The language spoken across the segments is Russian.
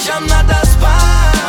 ночам надо спать.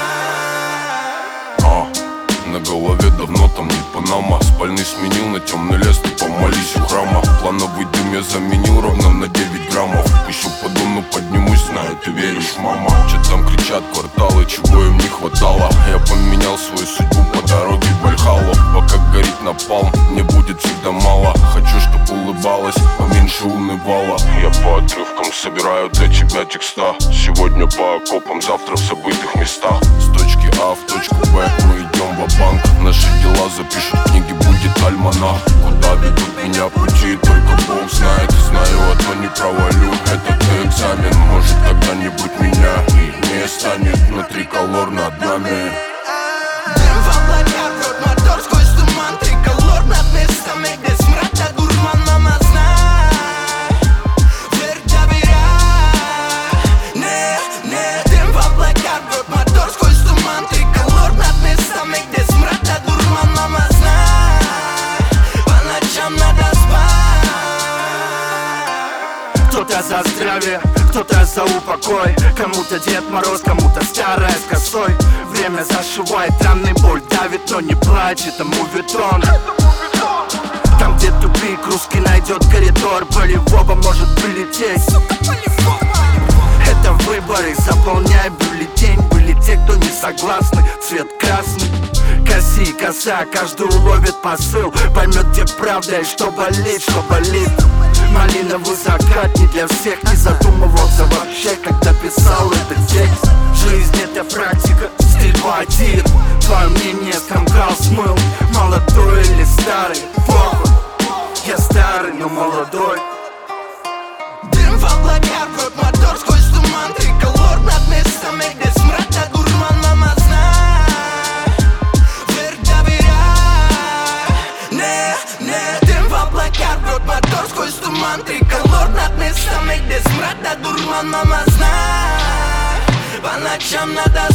На голове давно там не Панама. Спальный сменил на темный лес, ты помолись у храма. Плановый дым я заменил ровно на 9 граммов. Еще подумаю, поднимусь, знаю, ты веришь, мама. Че там кричат кварталы, чего им не хватало. Я поменял свою судьбу по дороге в Вальхаллу. Пока горит напалм, мне будет всегда мало. Хочу, чтоб улыбалась, поменьше унывала. Я по отрывкам собираю для тебя текста. Сегодня по окопам, завтра в забытых местах. С точки А в точку Б мы идем ва-банк. Наши дела запишут книги, будет альманах. Куда ведут меня пути, только Бог знает. Знаю, одно не провалю этот экзамен. Может, когда-нибудь меня не станет, но триколор над нами. Дым в облаках, рот мотор сквозь туман. Триколор над местами, где смрад да дурман. Мама, знай, верь, доверяй. Не, дым в облаках, рот мотор сквозь туман. Триколор над местами, где смрад да дурман. Мама, знай, по ночам надо спать. Кто-то за здравие, кто-то за упокой. Кому-то Дед Мороз, кому-то старая с косой. Время зашивает раны, боль давит, но не плачь, это мувитон. Там, где тупик, русский найдет коридор. Полевого может прилететь. Это выборы, заполняй бюллетень. Были те, кто не согласны, цвет красный. Коси, коса, каждый уловит посыл. Поймет, где правда и что болит, что болит. Малиновый закат не для всех. Не задумывался вообще, когда писал этот текст. Жизнь это практика, стрельба один. Твое мнение скомкал, смыл. Молодой или старый, похуй. Я старый, но молодой. Дым в облаках, рот мотор сквозь туман. Триколор над местами, где смрад да дурман. Мама, знай, верь, доверяй. Не, дым в облаках, рот мотор сквозь туман. Триколор над местами, где смрад да дурман. Мама, знай, по ночам надо